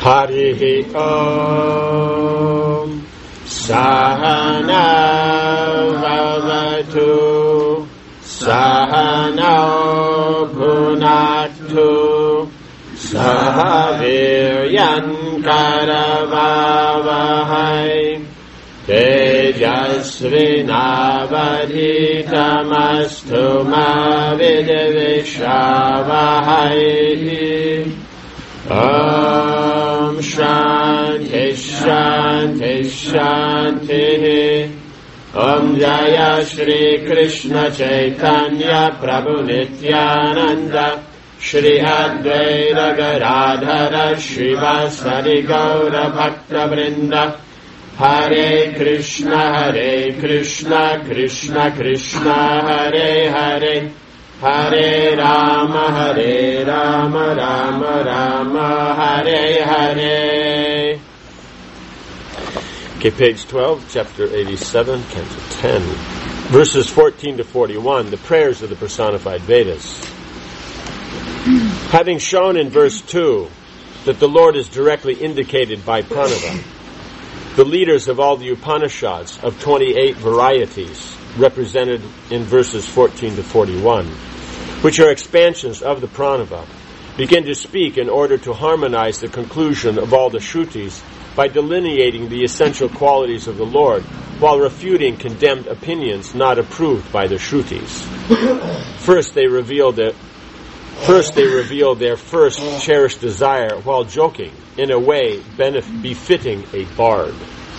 Harihi Om Sahana Vavatu Sahana Bhunaktu Sahaviryan Karavavahai Tejasvinavadhitamastu ma vidvishavahai. Om Shanti Shanti Shanti. Om Jaya Shri Krishna Chaitanya Prabhu Nityananda Shri Advaita Gadadhara Srivasadi Gaura Bhakta Vrinda. Hare Krishna Krishna Krishna Hare Hare Hare Rama Rama Rama Hare Hare. Okay, page 12, chapter 87, canto 10, verses 14 to 41, the prayers of the personified Vedas. Having shown in verse 2 that the Lord is directly indicated by pranava, the leaders of all the Upanishads of 28 varieties represented in verses 14 to 41, which are expansions of the pranava, begin to speak in order to harmonize the conclusion of all the Shrutis by delineating the essential qualities of the Lord while refuting condemned opinions not approved by the Shrutis. First they reveal their first cherished desire while joking in a way befitting a bard.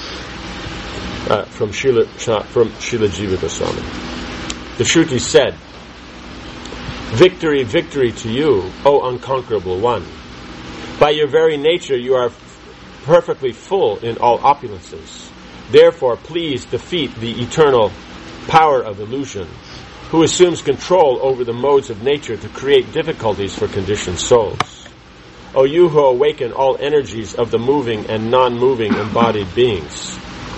From Srila Jiva Goswami. The Shruti said, "Victory, victory to you, O unconquerable one. By your very nature you are perfectly full in all opulences. Therefore please defeat the eternal power of illusion, who assumes control over the modes of nature to create difficulties for conditioned souls. O you who awaken all energies of the moving and non-moving embodied beings.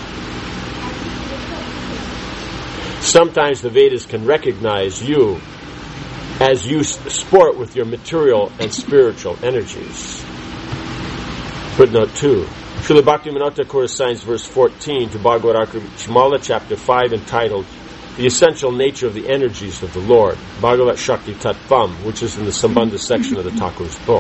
Sometimes the Vedas can recognize you as you sport with your material and spiritual energies." Footnote 2. Srila Bhaktivinoda Thakur assigns verse 14 to Bhagavad-Chimala, chapter 5, entitled "The Essential Nature of the Energies of the Lord," Bhagavat Shakti Tattvam, which is in the Sambandha section of the Thakur's book.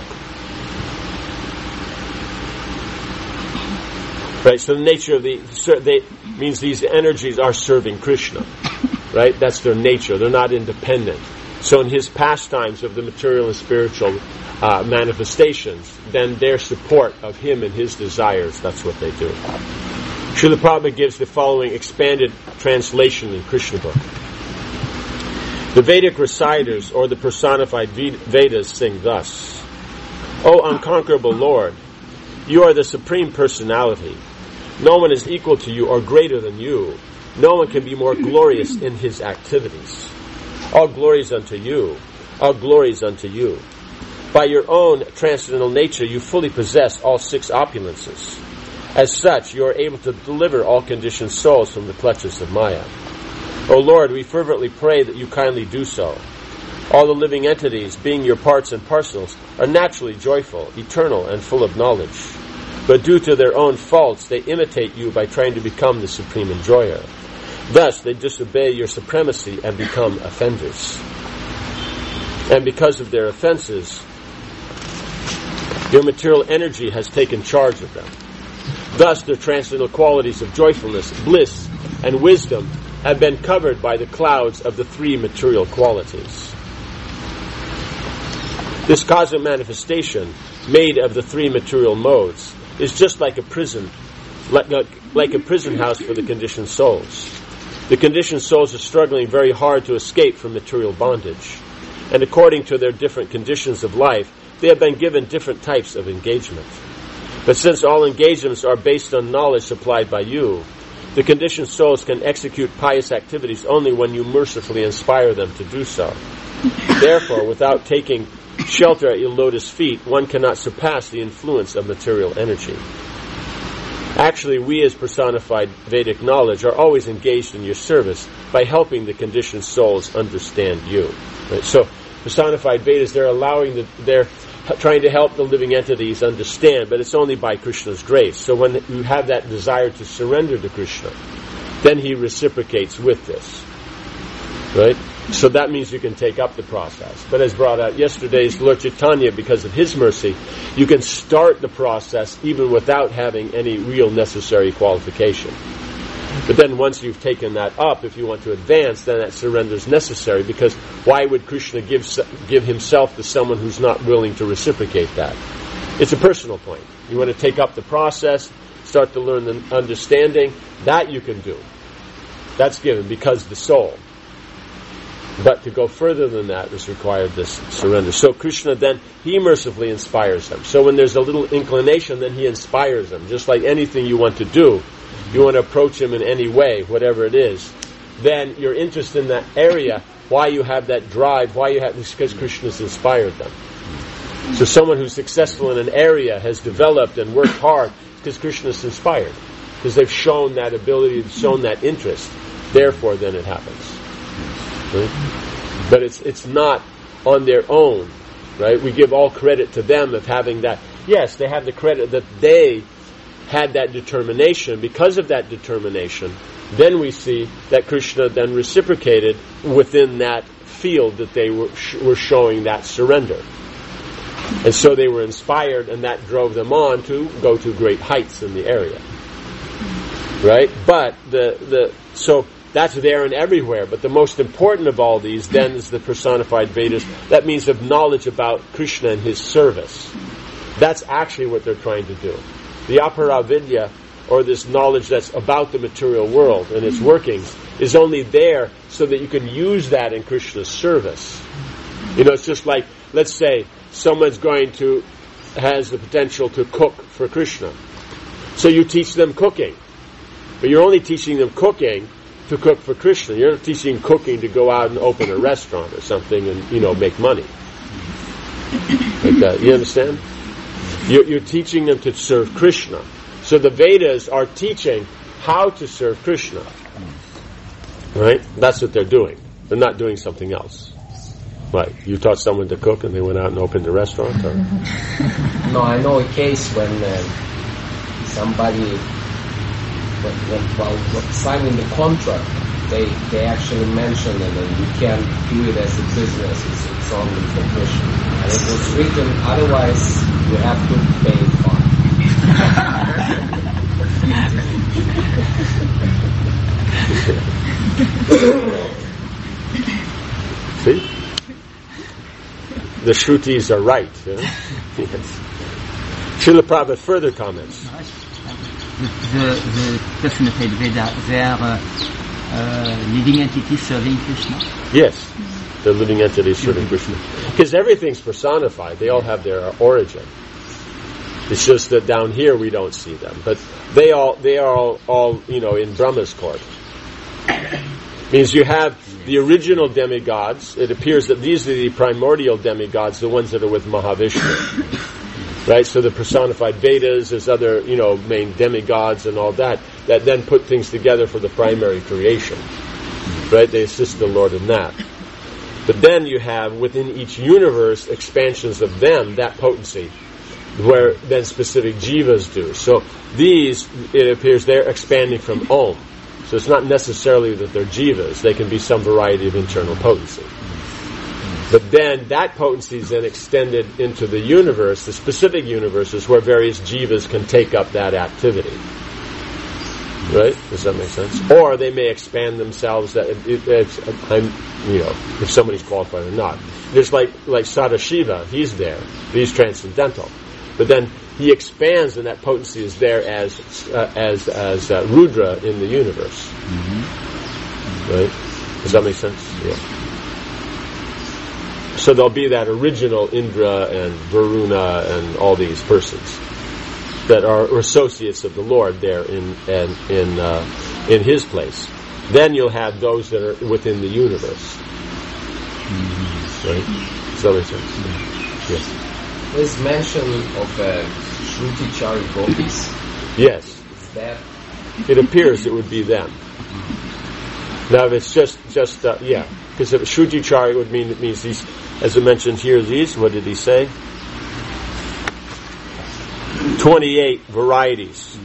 Right, so the nature of means these energies are serving Krishna. Right, that's their nature. They're not independent. So in his pastimes of the material and spiritual manifestations, then their support of him and his desires, that's what they do. Srila Prabhupada gives the following expanded translation in Krishna book. The Vedic reciters, or the personified Vedas, sing thus: "O unconquerable Lord, you are the Supreme Personality. No one is equal to you or greater than you. No one can be more glorious in his activities. All glories unto you. All glories unto you. By your own transcendental nature, you fully possess all 6 opulences. As such, you are able to deliver all conditioned souls from the clutches of Maya. O Lord, we fervently pray that you kindly do so. All the living entities, being your parts and parcels, are naturally joyful, eternal, and full of knowledge. But due to their own faults, they imitate you by trying to become the supreme enjoyer. Thus, they disobey your supremacy and become offenders. And because of their offenses, your material energy has taken charge of them. Thus, their transcendental qualities of joyfulness, bliss, and wisdom have been covered by the clouds of the 3 material qualities. This cosmic manifestation, made of the 3 material modes, is just like a prison, like a prison house for the conditioned souls. The conditioned souls are struggling very hard to escape from material bondage, and according to their different conditions of life, they have been given different types of engagement. But since all engagements are based on knowledge supplied by you, the conditioned souls can execute pious activities only when you mercifully inspire them to do so. Therefore, without taking shelter at your lotus feet, one cannot surpass the influence of material energy. Actually, we as personified Vedic knowledge are always engaged in your service by helping the conditioned souls understand you. Right? So, personified Vedas, they're allowing trying to help the living entities understand, but it's only by Krishna's grace. So when you have that desire to surrender to Krishna, then he reciprocates with this. Right? So that means you can take up the process. But as brought out yesterday's Lord Chaitanya, because of his mercy, you can start the process even without having any real necessary qualification. But then once you've taken that up, if you want to advance, then that surrender is necessary, because why would Krishna give himself to someone who's not willing to reciprocate that? It's a personal point. You want to take up the process, start to learn the understanding, that you can do. That's given because the soul. But to go further than that is required this surrender. So Krishna then, he mercifully inspires them. So when there's a little inclination, then he inspires them. Just like anything you want to do, you want to approach him in any way, whatever it is, then your interest in that area, why you have that drive, why you have this, because Krishna's inspired them. So someone who's successful in an area has developed and worked hard because Krishna's inspired. Because they've shown that ability, they've shown that interest. Therefore, then it happens. Right? But it's not on their own, right? We give all credit to them of having that. Yes, they have the credit that they had that determination. Because of that determination, then we see that Krishna then reciprocated within that field that they were showing that surrender. And so they were inspired, and that drove them on to go to great heights in the area. Right? But so that's there and everywhere. But the most important of all these then is the personified Vedas. That means of knowledge about Krishna and his service. That's actually what they're trying to do. The aparavidya, or this knowledge that's about the material world and its workings, is only there so that you can use that in Krishna's service. It's just like, let's say, someone's has the potential to cook for Krishna. So you teach them cooking. But you're only teaching them cooking to cook for Krishna. You're not teaching cooking to go out and open a restaurant or something and, make money. Like that. You understand? You're teaching them to serve Krishna. So the Vedas are teaching how to serve Krishna. Right? That's what they're doing. They're not doing something else. Right? You taught someone to cook and they went out and opened a restaurant? Or? No, I know a case when somebody, while signing the contract, they actually mentioned that you can't do it as a business, it's only for Krishna. And it was written, otherwise you have to pay fine. See? The Shrutis are right. Yes. Srila Prabhupada, further comments. The personified Veda, they are living entities serving Krishna? Yes, they're living entities serving Krishna. Because everything's personified. They all have their origin. It's just that down here we don't see them. But they are all in Brahma's court. Means you have the original demigods. It appears that these are the primordial demigods, the ones that are with Mahavishnu. Right? So the personified Vedas, there's other, main demigods and all that then put things together for the primary creation. Right? They assist the Lord in that. But then you have, within each universe, expansions of them, that potency, where then specific jivas do. So these, it appears, they're expanding from Om. So it's not necessarily that they're jivas. They can be some variety of internal potency. But then that potency is then extended into the universe, the specific universes where various jivas can take up that activity. Right? Does that make sense? Or they may expand themselves. If somebody's qualified or not. There's like Sadashiva, he's there. He's transcendental. But then he expands, and that potency is there as Rudra in the universe. Mm-hmm. Right? Does that make sense? Yeah. So there'll be that original Indra and Varuna and all these persons that are associates of the Lord there in his place. Then you'll have those that are within the universe. Mm-hmm. Right? Does that make sense? Yes. There's mention of Shruti Chari Gopis. Yes. Is that? It appears it would be them. Now, if it's just because if Shruti Chari would mean, it means these, as it mentioned here, these, what did he say? 28 varieties.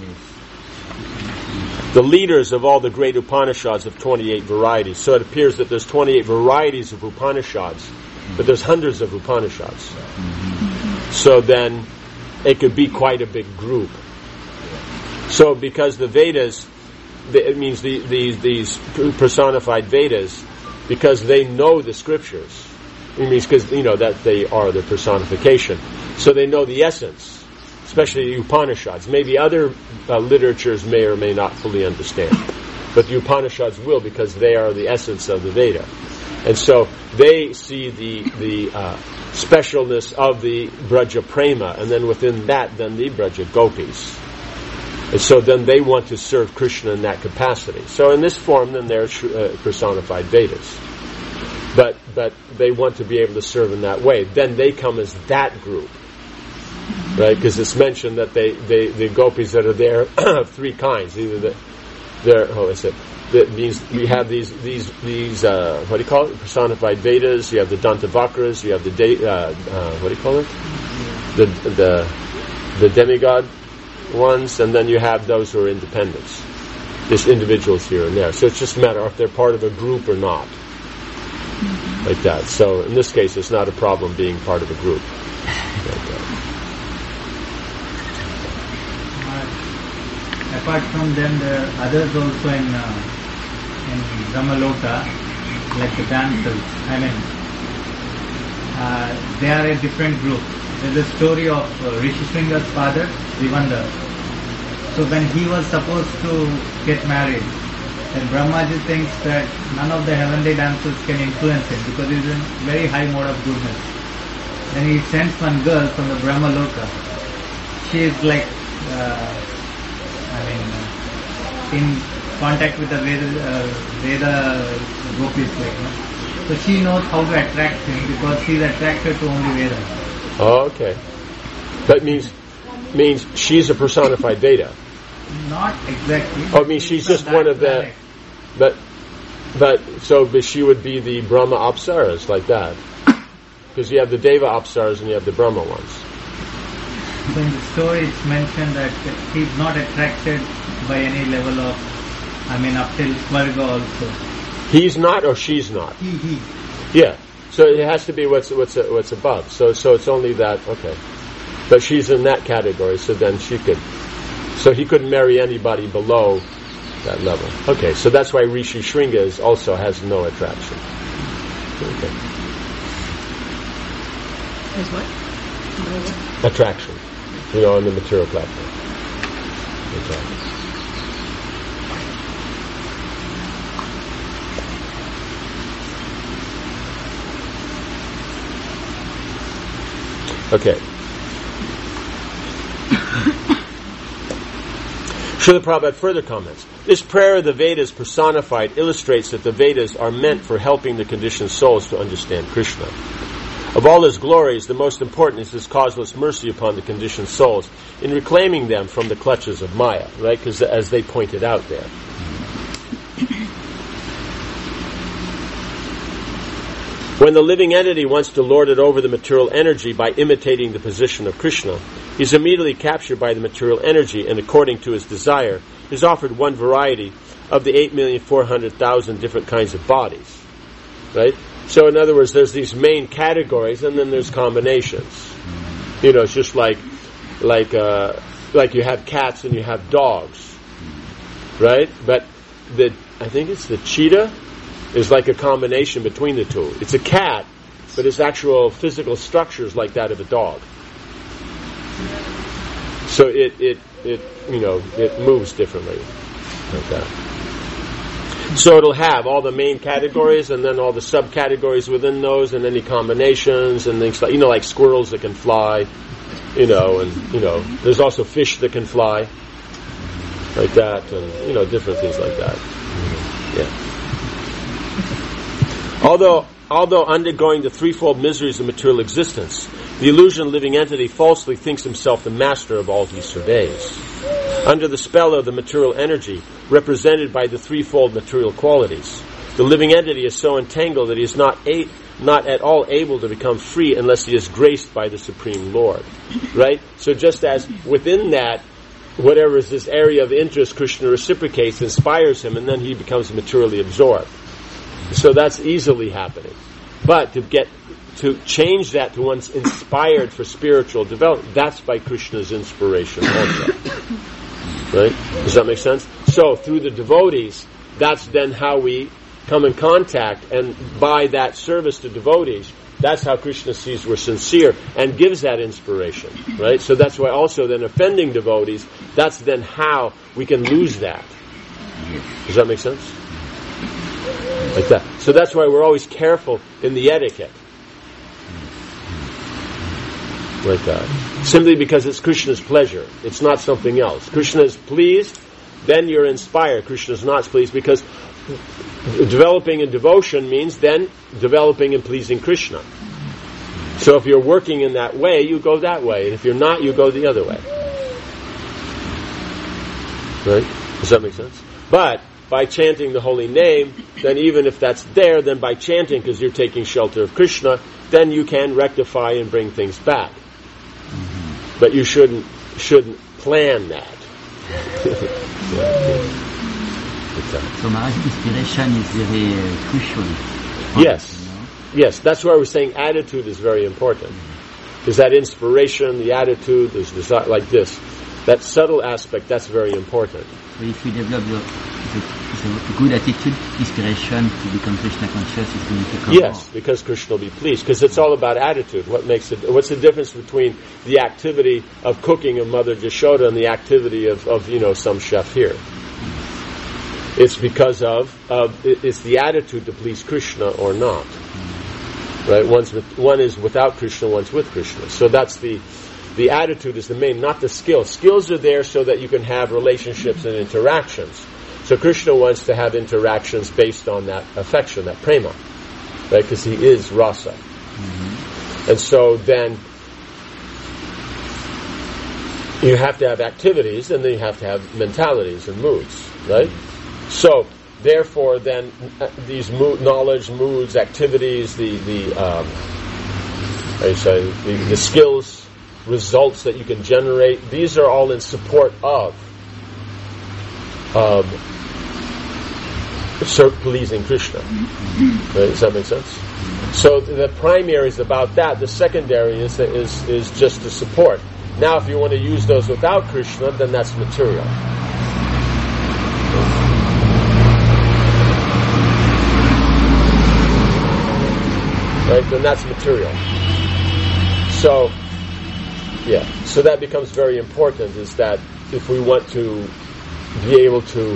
The leaders of all the great Upanishads have 28 varieties. So it appears that there's 28 varieties of Upanishads, but there's hundreds of Upanishads. So then it could be quite a big group. So because the Vedas, it means these personified Vedas, because they know the scriptures. It means because, that they are the personification. So they know the essence. Especially the Upanishads. Maybe other literatures may or may not fully understand. But the Upanishads will, because they are the essence of the Veda. And so they see the specialness of the Braja Prema, and then within that, then the Braja Gopis. And so then they want to serve Krishna in that capacity. So in this form, then they're personified Vedas. But they want to be able to serve in that way. Then they come as that group. Right, because it's mentioned that the gopis that are there of three kinds. Either that means we have these what do you call it? Personified Vedas. You have the Dantavakras. You have the what do you call it? The demigod ones, and then you have those who are independents. There's individuals here and there. So it's just a matter of if they're part of a group or not, like that. So in this case, it's not a problem being part of a group. Like that. Apart from them, there are others also in Brahmaloka, like the dancers. They are a different group. There's a story of Rishi Shringa's father, Rivanda. So when he was supposed to get married, then Brahmaji thinks that none of the heavenly dancers can influence him because he's in very high mode of goodness. Then he sends one girl from the Brahmaloka. She is like in contact with the Veda gopis, so she knows how to attract him because she's attracted to only Vedas. Oh, okay. That means she's a personified Veda. Not exactly. Oh, I mean she's just one of the, but she would be the Brahma Apsaras, like that, because you have the Deva Apsaras and you have the Brahma ones. So in the story it's mentioned that he's not attracted by any level of, up till Svarga also. He's not, or she's not? He. Yeah. So it has to be what's above. So it's only that, okay. But she's in that category, so then he couldn't marry anybody below that level. Okay, so that's why Rishi Shringa also has no attraction. Okay. Has what? Attraction. On the material platform. Okay. Srila Prabhupada further comments. This prayer of the Vedas personified illustrates that the Vedas are meant for helping the conditioned souls to understand Krishna. Of all his glories, the most important is his causeless mercy upon the conditioned souls in reclaiming them from the clutches of Maya, right? Because as they pointed out there. When the living entity wants to lord it over the material energy by imitating the position of Krishna, he is immediately captured by the material energy and, according to his desire, is offered one variety of the 8,400,000 different kinds of bodies, right? So in other words, there's these main categories, and then there's combinations. It's just like you have cats and you have dogs, right? But I think it's the cheetah is like a combination between the two. It's a cat, but its actual physical structure is like that of a dog. So it moves differently, like that. So it'll have all the main categories and then all the subcategories within those and any combinations and things like, like squirrels that can fly, and there's also fish that can fly, like that, and, different things like that. Yeah. Although undergoing the threefold miseries of material existence, the illusion living entity falsely thinks himself the master of all he surveys. Under the spell of the material energy, represented by the threefold material qualities, The living entity is so entangled that he is not at all able to become free unless he is graced by the Supreme Lord. Right? So just as within that, whatever is this area of interest, Krishna reciprocates, inspires him, and then he becomes materially absorbed. So that's easily happening. But to change that to one's inspired for spiritual development, that's by Krishna's inspiration also. Right? Does that make sense? So through the devotees, that's then how we come in contact, and by that service to devotees, that's how Krishna sees we're sincere and gives that inspiration. Right? So that's why also then offending devotees, that's then how we can lose that. Does that make sense? Like that. So that's why we're always careful in the etiquette. Like that. Simply because it's Krishna's pleasure. It's not something else. Krishna is pleased, then you're inspired. Krishna is not pleased, because developing in devotion means then developing and pleasing Krishna. So if you're working in that way, you go that way. And if you're not, you go the other way. Right? Does that make sense? But by chanting the holy name, then even if that's there, then by chanting, because you're taking shelter of Krishna, then you can rectify and bring things back. But you shouldn't plan that. So Maharaj, inspiration is very crucial. Yes. Yes, that's why we're saying attitude is very important. Because that inspiration, the attitude, is like this. That subtle aspect, that's very important. So if we develop the good attitude, inspiration to become Krishna conscious is going to come. Yes, because Krishna will be pleased. Because it's all about attitude. What's the difference between the activity of cooking of Mother Jashoda and the activity of some chef here? It's because it's the attitude to please Krishna or not. Right? One is without Krishna, one's with Krishna. So that's the attitude is the main, not the skills. Skills are there so that you can have relationships and interactions. So Krishna wants to have interactions based on that affection, that prema, right? Because he is rasa. Mm-hmm. And so then you have to have activities, and then you have to have mentalities and moods, right? So therefore, then these knowledge, moods, activities, the skills, results that you can generate, these are all in support of pleasing Krishna. Right? Does that make sense? So the primary is about that. The secondary is just to support. Now, if you want to use those without Krishna, then that's material. Right? Then that's material. So, yeah. So that becomes very important, is that if we want to be able to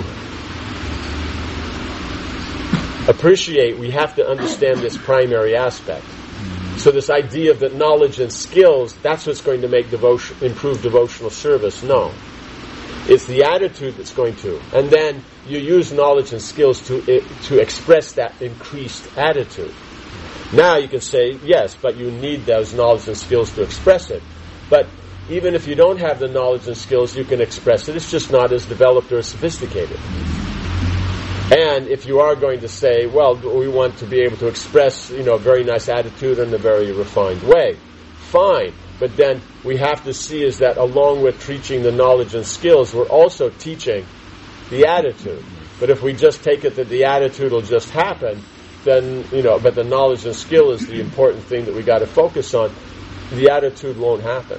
appreciate, we have to understand this primary aspect. So this idea of the knowledge and skills, that's what's going to make improve devotional service. No. It's the attitude that's going to. And then you use knowledge and skills to express that increased attitude. Now you can say, yes, but you need those knowledge and skills to express it. But even if you don't have the knowledge and skills, you can express it. It's just not as developed or sophisticated. And if you are going to say, well, we want to be able to express, a very nice attitude in a very refined way, fine. But then we have to see is that along with teaching the knowledge and skills, we're also teaching the attitude. But if we just take it that the attitude will just happen, then, but the knowledge and skill is the important thing that we got to focus on, the attitude won't happen.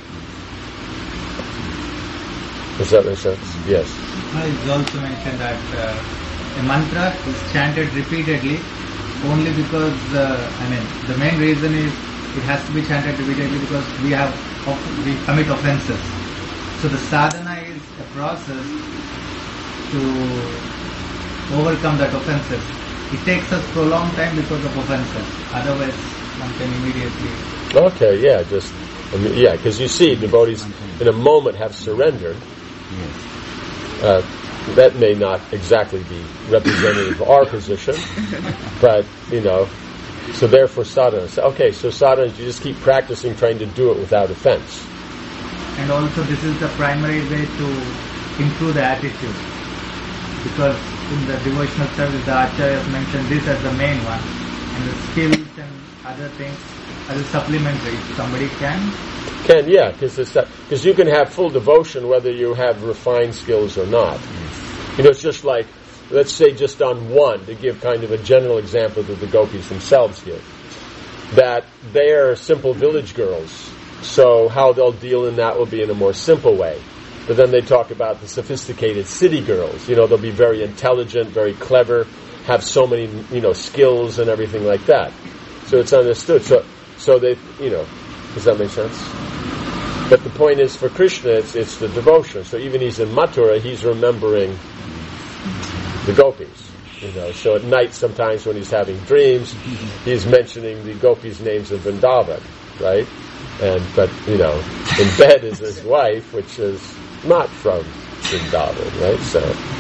Does that make sense? Yes. You also mentioned that a mantra is chanted repeatedly only because, the main reason is it has to be chanted repeatedly because we commit offenses. So the sadhana is a process to overcome that offenses. It takes us for a long time because of offenses. Otherwise, one can immediately... Okay, yeah, because you see, devotees in a moment have surrendered. Yes. That may not exactly be representative of our position, but, so therefore sadhana. Okay, so sadhana, you just keep practicing trying to do it without offense. And also this is the primary way to improve the attitude. because in the devotional service the Acharyas mentioned this as the main one, and the skills and other things as a supplementary. Somebody can, yeah, because you can have full devotion whether you have refined skills or not. It's just like, let's say just on one, to give kind of a general example that the gopis themselves give, that they are simple village girls, so how they'll deal in that will be in a more simple way. But then they talk about the sophisticated city girls. They'll be very intelligent, very clever, have so many, skills and everything like that. So it's understood. So they, does that make sense? But the point is, for Krishna, it's the devotion. So even he's in Mathura, he's remembering the gopis. So at night, sometimes when he's having dreams, he's mentioning the gopis' names in Vrindavan, right? But in bed is his wife, which is not from Vrindavan, right? So,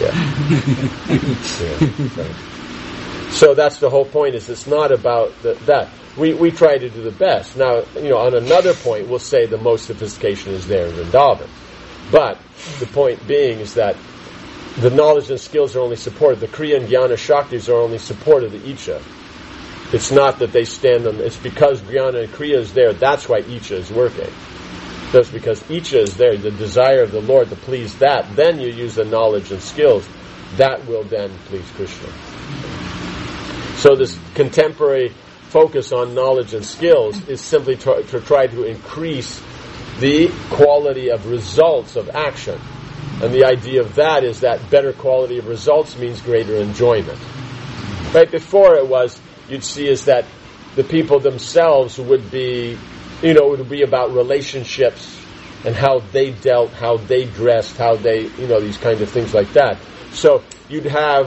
yeah. So that's the whole point, is it's not about that. We try to do the best. Now, on another point, we'll say the most sophistication is there in Vrindavan. But the point being is that the knowledge and skills are only supported. The Kriya and Jnana Shaktis are only supported the Icha. It's not that they stand on, it's because Jnana and Kriya is there, that's why Icha is working. That's because Icha is there, the desire of the Lord to please that, then you use the knowledge and skills. That will then please Krishna. So this contemporary focus on knowledge and skills is simply to try to increase the quality of results of action. And the idea of that is that better quality of results means greater enjoyment. Right? Before it was, you'd see is that the people themselves would be, it would be about relationships and how they dealt, how they dressed, how they, these kind of things like that. So you'd have,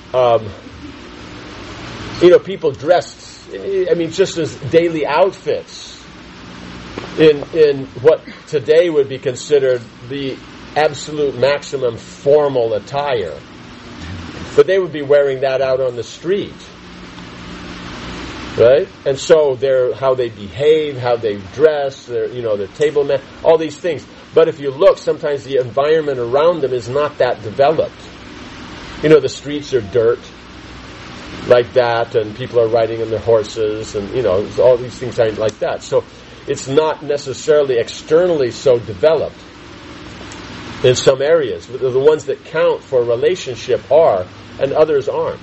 people dressed, just as daily outfits in what today would be considered the absolute maximum formal attire. But they would be wearing that out on the street. Right? And so how they behave, how they dress, their table man, all these things. But if you look, sometimes the environment around them is not that developed. The streets are dirt, like that, and people are riding on their horses, and, all these things like that. So it's not necessarily externally so developed in some areas. The ones that count for a relationship are, and others aren't.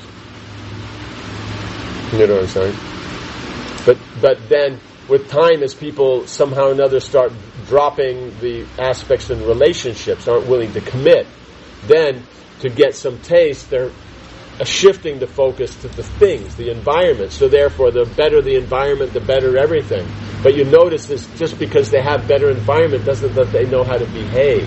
You know what I'm saying? But then, with time, as people somehow or another start dropping the aspects in relationships, aren't willing to commit, then, to get some taste, they're shifting the focus to the things, the environment. So therefore, the better the environment, the better everything. But you notice this, just because they have better environment doesn't that they know how to behave.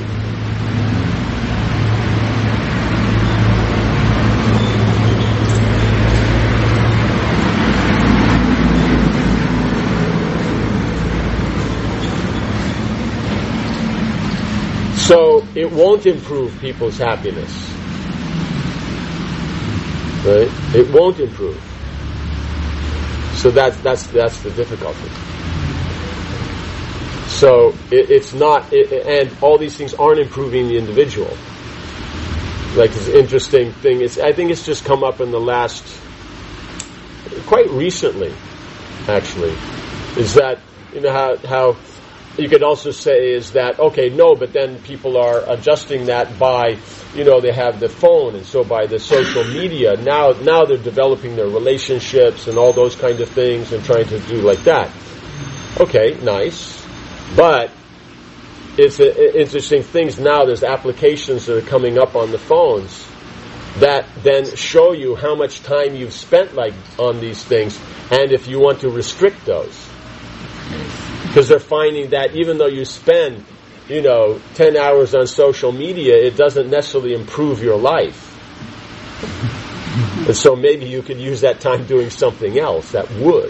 So it won't improve people's happiness. Right? It won't improve. So that's the difficulty. So it's not, and all these things aren't improving the individual. Like this interesting thing is, I think it's just come up in the last, quite recently, actually, is that how you could also say is that, okay, no, but then people are adjusting that by, they have the phone, and so by the social media, now they're developing their relationships and all those kind of things and trying to do like that. Okay, nice. But it's interesting things now, there's applications that are coming up on the phones that then show you how much time you've spent on these things, and if you want to restrict those. Because they're finding that even though you spend, 10 hours on social media, it doesn't necessarily improve your life. And so maybe you could use that time doing something else that would.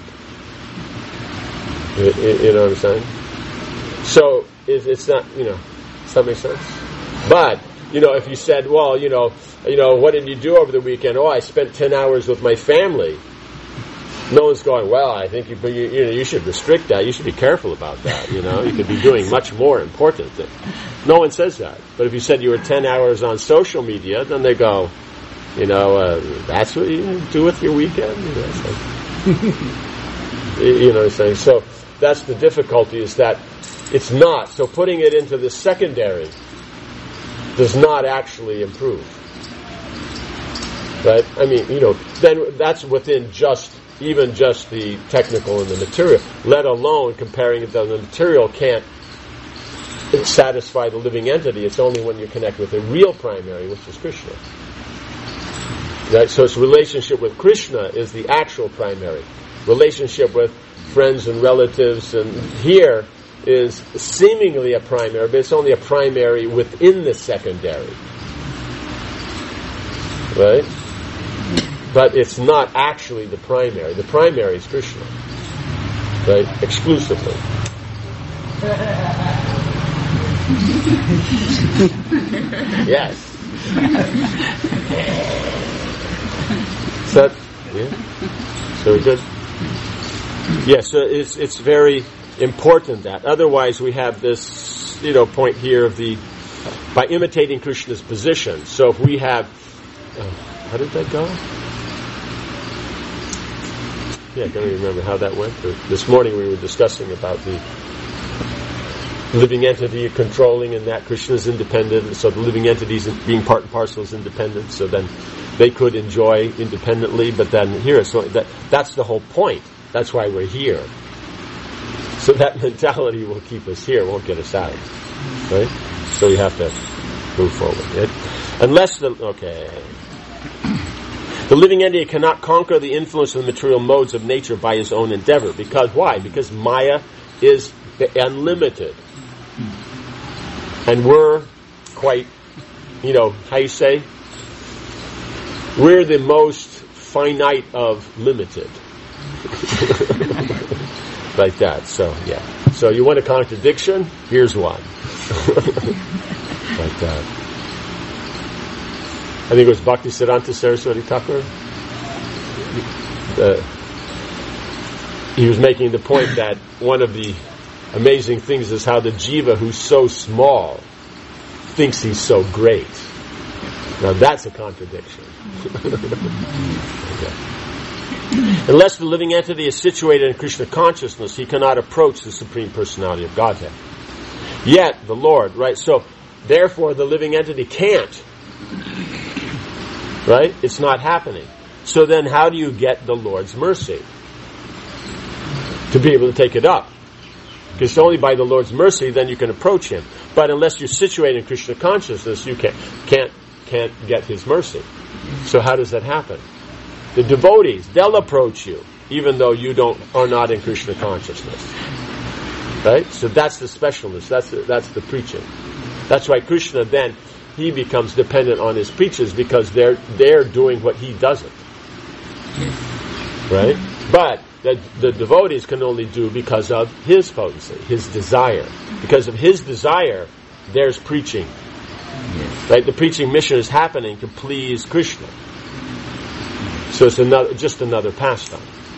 You know what I'm saying? So it's not, does that make sense? But, if you said, well, what did you do over the weekend? Oh, I spent 10 hours with my family. No one's going, well, I think you should restrict that. You should be careful about that. You could be doing much more important things. No one says that. But if you said you were 10 hours on social media, then they go, That's what you do with your weekend. You know what I'm saying? So that's the difficulty, is that it's not. So putting it into the secondary does not actually improve. Right? I mean, then that's within even just the technical and the material, let alone comparing it to the material can't satisfy the living entity. It's only when you connect with the real primary, which is Krishna. Right? So its relationship with Krishna is the actual primary. Relationship with friends and relatives, and here is seemingly a primary, but it's only a primary within the secondary. Right? But it's not actually the primary. The primary is Krishna. Right? Exclusively. Yes. So, so good. Yes, so it's very important that. Otherwise, we have this, point here of by imitating Krishna's position. So if we have, how did that go? Yeah, I don't even remember how that went. This morning we were discussing about the living entity controlling, and that Krishna is independent, so the living entities being part and parcel is independent, so then they could enjoy independently, but then here, so that's the whole point. That's why we're here. So that mentality will keep us here, won't get us out. Right? So we have to move forward. The living entity cannot conquer the influence of the material modes of nature by his own endeavor. Because why? Because Maya is unlimited. And we're quite, how you say? We're the most finite of limited. Like that. So, yeah. So you want a contradiction? Here's one. Like that. I think it was Bhaktisiddhanta Saraswati Thakur. He was making the point that one of the amazing things is how the jiva, who's so small, thinks he's so great. Now that's a contradiction. Okay. Unless the living entity is situated in Krishna consciousness, he cannot approach the Supreme Personality of Godhead. Yet, the Lord, right? So, therefore, the living entity can't. Right? It's not happening. So then, how do you get the Lord's mercy? To be able to take it up. Because it's only by the Lord's mercy then you can approach Him. But unless you're situated in Krishna consciousness, you can't get His mercy. So how does that happen? The devotees, they'll approach you, even though you are not in Krishna consciousness. Right? So that's the specialness. That's the preaching. That's why Krishna then, he becomes dependent on his preachers, because they're doing what he doesn't. Right? But the devotees can only do because of his potency, his desire. Because of his desire, there's preaching. Right? The preaching mission is happening to please Krishna. So it's just another pastime.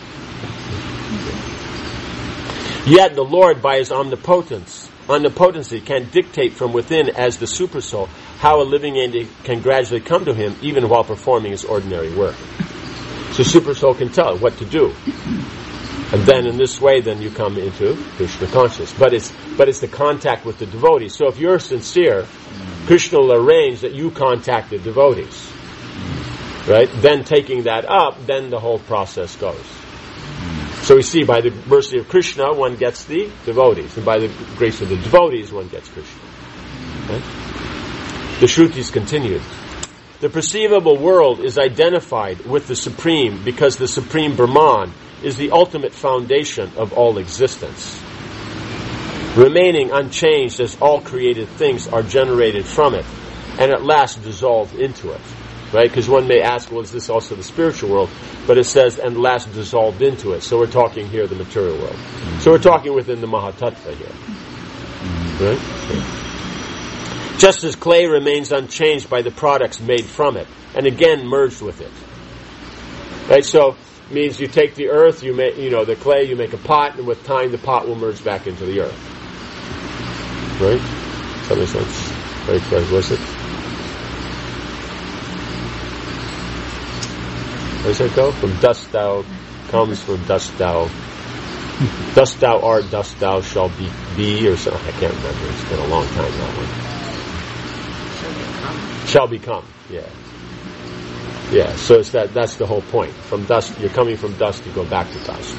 Yet the Lord, by his omnipotency, can dictate from within as the supersoul how a living entity can gradually come to him, even while performing his ordinary work. So supersoul can tell what to do. And then in this way, then you come into Krishna consciousness. But it's the contact with the devotees. So if you're sincere, Krishna will arrange that you contact the devotees. Right? Then taking that up, then the whole process goes. So we see by the mercy of Krishna, one gets the devotees. And by the grace of the devotees, one gets Krishna. Right? The Shrutis continued. The perceivable world is identified with the Supreme because the Supreme Brahman is the ultimate foundation of all existence, remaining unchanged as all created things are generated from it and at last dissolved into it. Right? Because one may ask, well, is this also the spiritual world? But it says, and last dissolved into it. So we're talking here the material world. So we're talking within the Mahatattva here. Right? Just as clay remains unchanged by the products made from it, and again merged with it. Right? So it means you take the earth, you make, the clay, you make a pot, and with time the pot will merge back into the earth. Right? Does that make sense? Very clear, was it? does that go? From dust thou comes, from dust thou art, dust thou shall be, or something. I can't remember. It's been a long time, that one. Shall become, yeah. Yeah, so it's that's the whole point. From dust, you're coming from dust, you go back to dust.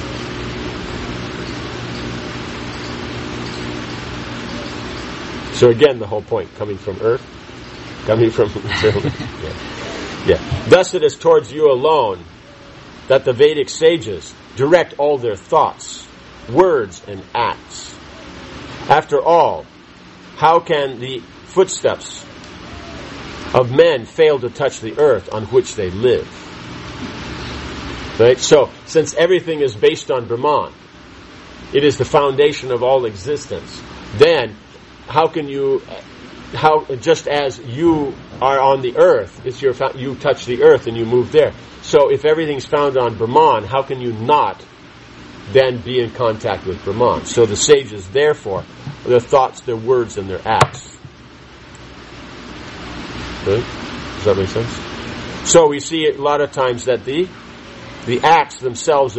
So again, the whole point, coming from earth, coming from yeah. Thus it is towards you alone that the Vedic sages direct all their thoughts, words, and acts. After all, how can the footsteps of men fail to touch the earth on which they live? Right? So, since everything is based on Brahman, it is the foundation of all existence, then how can you, just as you are on the earth, you touch the earth and you move there. So if everything's found on Brahman, how can you not then be in contact with Brahman? So the sages, therefore, their thoughts, their words, and their acts. Right? Does that make sense? So we see a lot of times that the acts themselves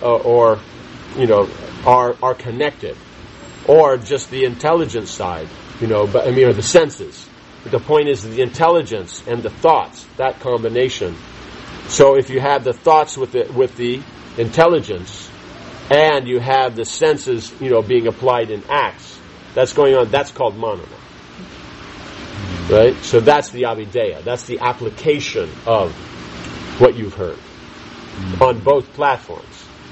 are connected, or just the intelligence side, or the senses. But the point is the intelligence and the thoughts, that combination. So if you have the thoughts with the intelligence, and you have the senses, being applied in acts, that's going on. That's called manana. Right? So that's the avideya. That's the application of what you've heard on both platforms.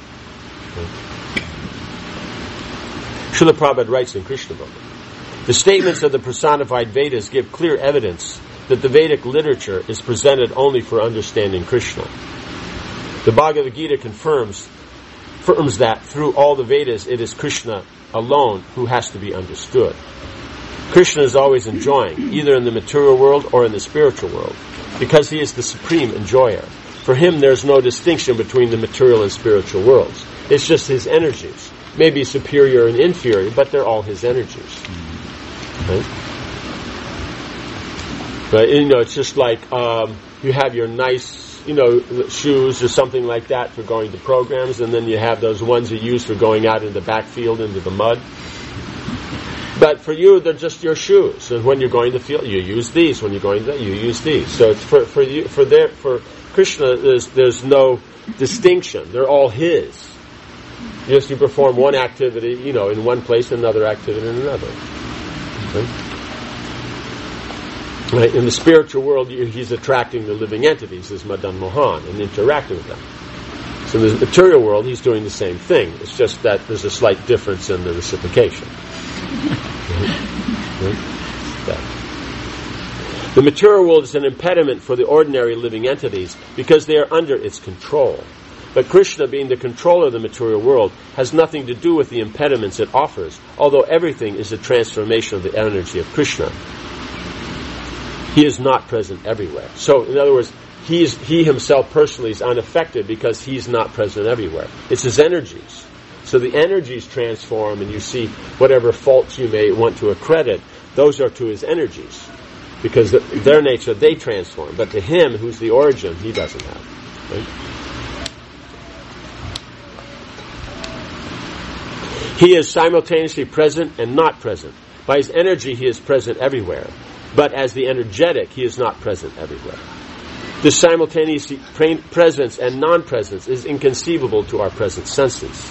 Srila Prabhupada writes in Krishna Book, the statements of the personified Vedas give clear evidence that the Vedic literature is presented only for understanding Krishna. The Bhagavad Gita confirms that through all the Vedas it is Krishna alone who has to be understood. Krishna is always enjoying, either in the material world or in the spiritual world, because he is the supreme enjoyer. For him there's no distinction between the material and spiritual worlds. It's just his energies. Maybe superior and inferior, but they're all his energies. Right? But, it's just like you have your nice, shoes or something like that for going to programs, and then you have those ones you use for going out in the backfield into the mud. But for you, they're just your shoes. And when you're going to the field, you use these. When you're going there, you use these. So it's for Krishna, there's no distinction. They're all his. Just you perform one activity, in one place, another activity in another. Right? In the spiritual world, he's attracting the living entities as Madan Mohan and interacting with them. So in the material world, he's doing the same thing. It's just that there's a slight difference in the reciprocation. The material world is an impediment for the ordinary living entities because they are under its control. But Krishna, being the controller of the material world, has nothing to do with the impediments it offers, although everything is a transformation of the energy of Krishna. He is not present everywhere. So, in other words, he himself personally is unaffected because he's not present everywhere. It's his energies. So the energies transform, and you see whatever faults you may want to accredit, those are to his energies. Because their nature, they transform. But to him, who's the origin, he doesn't have. Right? He is simultaneously present and not present. By his energy, he is present everywhere. But as the energetic, he is not present everywhere. This simultaneous presence and non-presence is inconceivable to our present senses.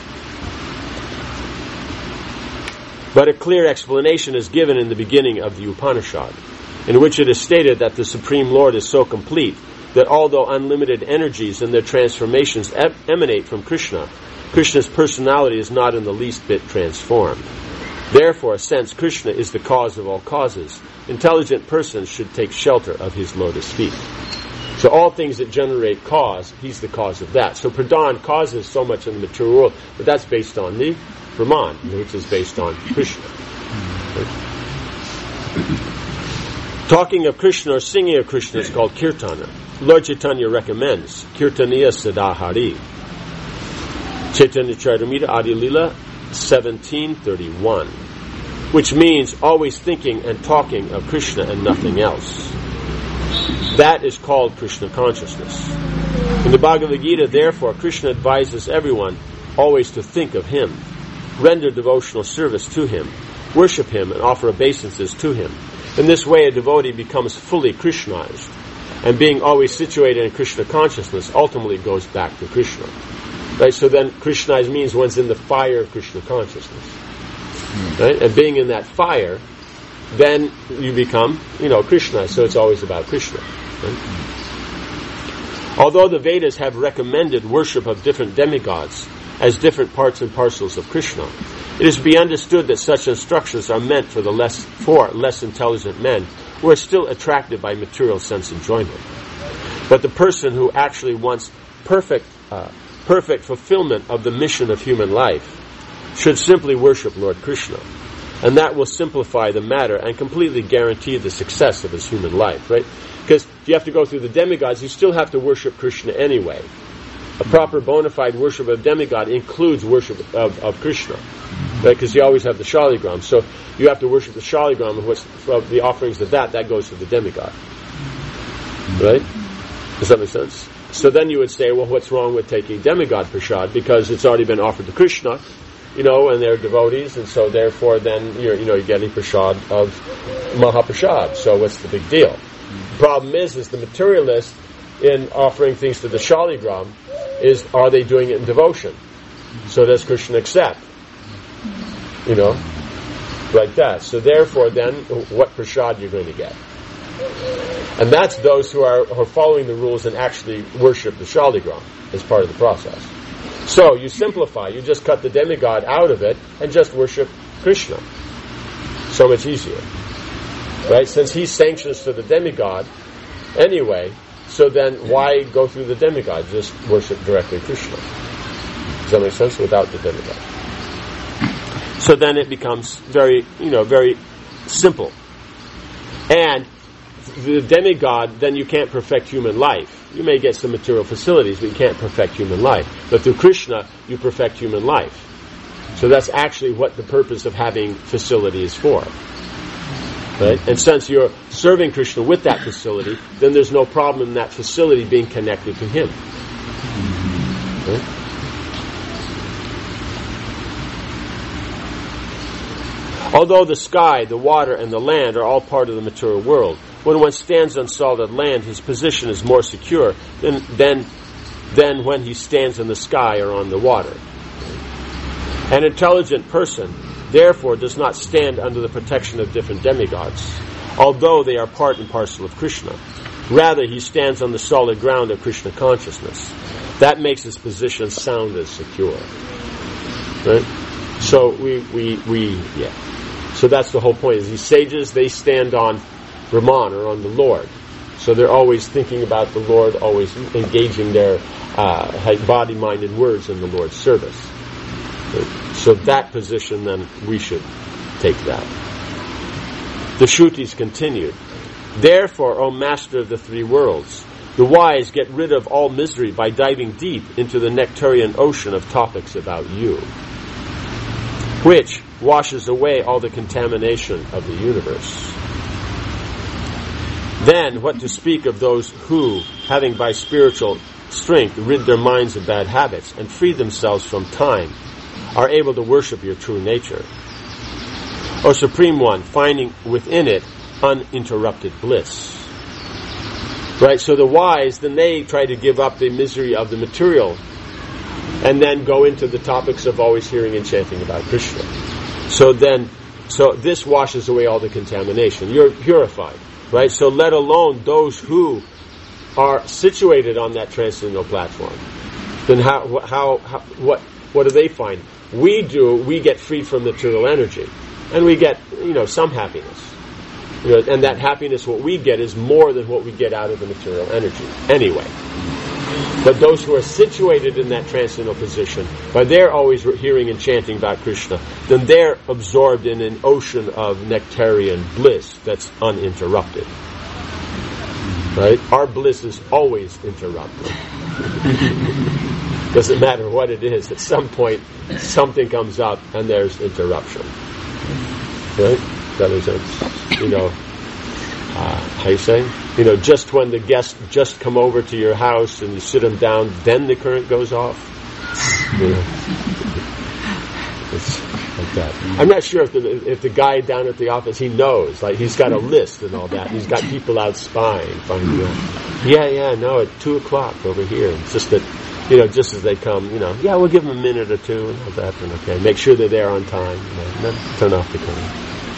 But a clear explanation is given in the beginning of the Upanishad, in which it is stated that the Supreme Lord is so complete that although unlimited energies and their transformations emanate from Krishna, Krishna's personality is not in the least bit transformed. Therefore, since Krishna is the cause of all causes, intelligent persons should take shelter of his lotus feet. So all things that generate cause, he's the cause of that. So Pradhan causes so much in the material world, but that's based on the Brahman, which is based on Krishna. Talking of Krishna or singing of Krishna is called Kirtana. Lord Chaitanya recommends Kirtaniya Sadahari. Chaitanya Charitamrita Adi Lila 1731, which means always thinking and talking of Krishna and nothing else. That is called Krishna consciousness. In the Bhagavad Gita, therefore, Krishna advises everyone always to think of him, render devotional service to him, worship him, and offer obeisances to him. In this way, a devotee becomes fully Krishnized, and being always situated in Krishna consciousness ultimately goes back to Krishna. Right? So then Krishnized means one's in the fire of Krishna consciousness. Right? And being in that fire, then you become, Krishnized. So it's always about Krishna. Right? Although the Vedas have recommended worship of different demigods as different parts and parcels of Krishna, it is to be understood that such instructions are meant for less intelligent men who are still attracted by material sense enjoyment. But the person who actually wants perfect fulfillment of the mission of human life should simply worship Lord Krishna, and that will simplify the matter and completely guarantee the success of his human life, right? Because if you have to go through the demigods, you still have to worship Krishna anyway. A proper bona fide worship of demigod includes worship of Krishna, right? Because you always have the Shaligram. So you have to worship the Shaligram, and what's of the offerings of that goes to the demigod. Right? Does that make sense? So then you would say, well, what's wrong with taking demigod prasad? Because it's already been offered to Krishna, and they're devotees, and so therefore then you're getting prasad of Mahaprasad. So what's the big deal? The problem is the materialist in offering things to the Shaligram are they doing it in devotion? So does Krishna accept? Like that. So therefore then, what prasad you're going to get? And that's those who are following the rules and actually worship the Shaligram as part of the process. So you simplify, you just cut the demigod out of it and just worship Krishna. So much easier. Right? Since he sanctions to the demigod anyway, so then why go through the demigod? Just worship directly Krishna. Does that make sense? Without the demigod. So then it becomes very simple. And the demigod, then you can't perfect human life. You may get some material facilities, but you can't perfect human life. But through Krishna, you perfect human life. So that's actually what the purpose of having facility is for. Right? And since you're serving Krishna with that facility, then there's no problem in that facility being connected to him. Right? Although the sky, the water, and the land are all part of the material world, when one stands on solid land, his position is more secure than when he stands in the sky or on the water. An intelligent person, therefore, does not stand under the protection of different demigods, although they are part and parcel of Krishna. Rather, he stands on the solid ground of Krishna consciousness. That makes his position sound and secure. Right? So So that's the whole point. Is these sages, they stand on Brahman, or on the Lord. So they're always thinking about the Lord, always engaging their body, mind, and words in the Lord's service. So that position, then, we should take that. The Shrutis continued, "Therefore, O Master of the three worlds, the wise get rid of all misery by diving deep into the nectarian ocean of topics about you, which washes away all the contamination of the universe. Then, what to speak of those who, having by spiritual strength rid their minds of bad habits and freed themselves from time, are able to worship your true nature, O Supreme One, finding within it uninterrupted bliss." Right? So the wise, then they try to give up the misery of the material and then go into the topics of always hearing and chanting about Krishna. So this washes away all the contamination. You're purified. Right? So let alone those who are situated on that transcendental platform. Then what do they find? We get freed from material energy. And we get, some happiness. And that happiness, what we get, is more than what we get out of the material energy. Anyway. But those who are situated in that transcendental position, by they're always hearing and chanting about Krishna, then they're absorbed in an ocean of nectarian bliss that's uninterrupted. Right? Our bliss is always interrupted. Doesn't matter what it is. At some point, something comes up and there's interruption. Right? That makes sense. How you say? Just when the guests just come over to your house and you sit them down, then the current goes off. It's like that. I'm not sure if the guy down at the office, he knows, like he's got a list and all that. He's got people out spying, finding out. No, at 2:00 over here. It's just that, just as they come, we'll give them a minute or two and all that, and okay, make sure they're there on time, and then turn off the current.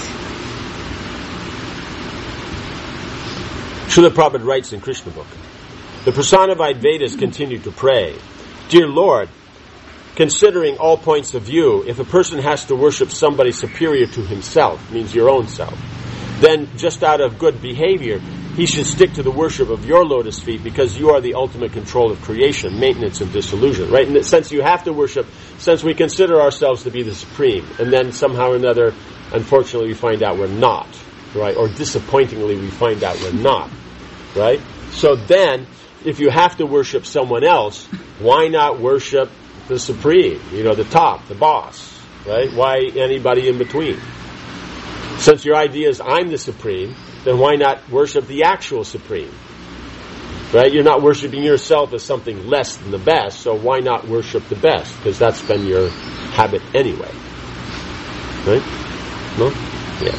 Srila Prabhupada writes in Krishna book, the personified Vedas continue to pray, Dear Lord, considering all points of view, if a person has to worship somebody superior to himself, means your own self, then just out of good behavior, he should stick to the worship of your lotus feet because you are the ultimate control of creation, maintenance, and dissolution. Right? In the sense you have to worship, since we consider ourselves to be the supreme, and then somehow or another, unfortunately, we find out we're not. Right? Or disappointingly, we find out we're not. Right? So then, if you have to worship someone else, why not worship the supreme? The top, the boss. Right? Why anybody in between? Since your idea is I'm the supreme, then why not worship the actual supreme? Right? You're not worshiping yourself as something less than the best, so why not worship the best? Because that's been your habit anyway. Right? No? Yes.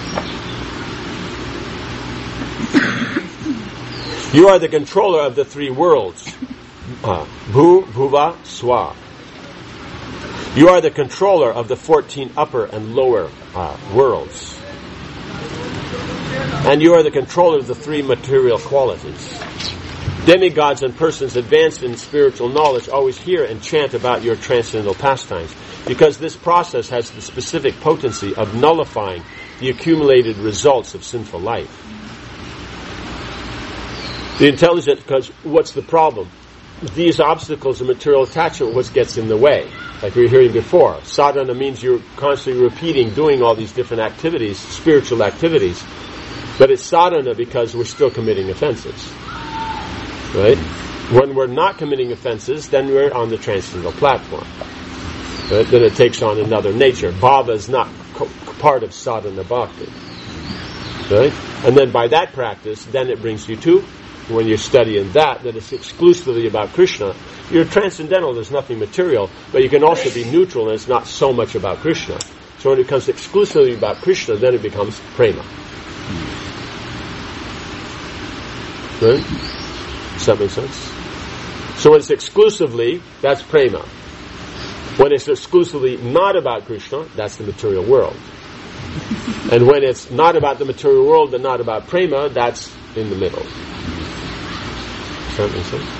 You are the controller of the three worlds. Bhu, Bhuva, Swa. You are the controller of the 14 upper and lower worlds. And you are the controller of the three material qualities. Demigods and persons advanced in spiritual knowledge always hear and chant about your transcendental pastimes, because this process has the specific potency of nullifying the accumulated results of sinful life. The intelligent, because what's the problem? These obstacles of material attachment, what gets in the way? Like we were hearing before, sadhana means you're constantly repeating, doing all these different activities, spiritual activities, but it's sadhana because we're still committing offenses. Right? When we're not committing offenses, then we're on the transcendental platform. Right? Then it takes on another nature. Bhava is not part of sadhana bhakti. Right? And then by that practice, then it brings you to, when you're studying that it's exclusively about Krishna. You're transcendental, there's nothing material, but you can also be neutral and it's not so much about Krishna. So when it becomes exclusively about Krishna, then it becomes prema. Right? Does that make sense? So when it's exclusively, that's prema. When it's exclusively not about Krishna, that's the material world. And when it's not about the material world and not about prema, that's in the middle. Does that make sense?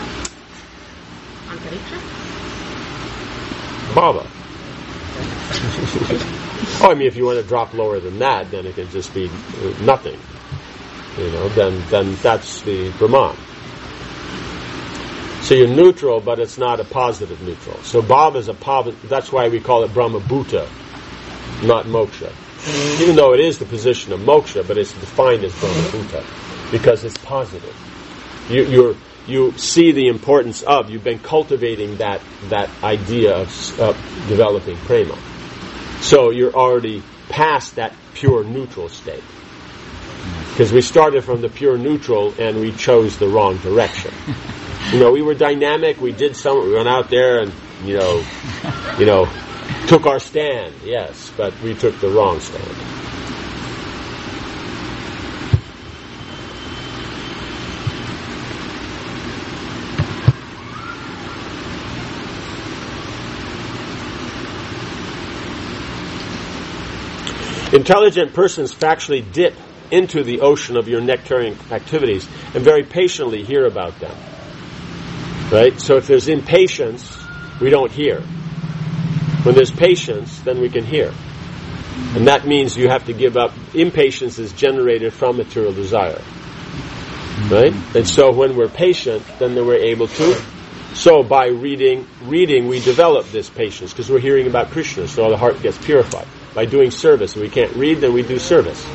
Bhava. If you want to drop lower than that, then it can just be nothing. Then that's the Brahman. So you're neutral, but it's not a positive neutral. So Bhava is a positive. That's why we call it Brahma Bhuta, not moksha. Even though it is the position of moksha, but it's defined as Brahma Bhuta because it's positive. You see the importance of, you've been cultivating that idea of developing prema. So you're already past that pure neutral state. Because we started from the pure neutral and we chose the wrong direction. We were dynamic, we did something, we went out there and, took our stand, yes, but we took the wrong stand. Intelligent persons factually dip into the ocean of your nectarian activities and very patiently hear about them. Right? So if there's impatience, we don't hear. When there's patience, then we can hear. And that means you have to give up. Impatience is generated from material desire. Right? And so when we're patient, then we're able to. So by reading, we develop this patience because we're hearing about Krishna, so the heart gets purified. By doing service. If we can't read, then we do service.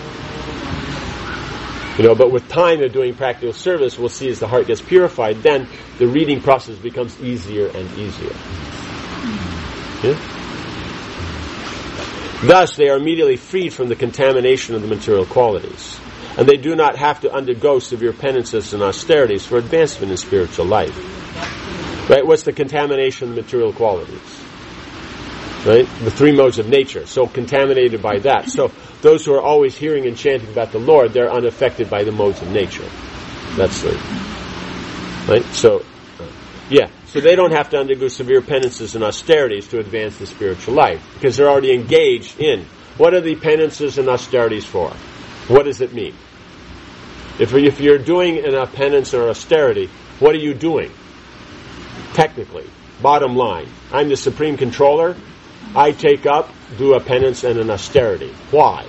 But with time of doing practical service, we'll see as the heart gets purified, then the reading process becomes easier and easier. Yeah? Thus, they are immediately freed from the contamination of the material qualities. And they do not have to undergo severe penances and austerities for advancement in spiritual life. Right? What's the contamination of the material qualities? Right? The three modes of nature. So contaminated by that. So those who are always hearing and chanting about the Lord, they're unaffected by the modes of nature. That's the... Right? So, yeah. So they don't have to undergo severe penances and austerities to advance the spiritual life. Because they're already engaged in. What are the penances and austerities for? What does it mean? If you're doing a penance or austerity, what are you doing? Technically, bottom line, I'm the supreme controller. I take up, do a penance and an austerity. Why?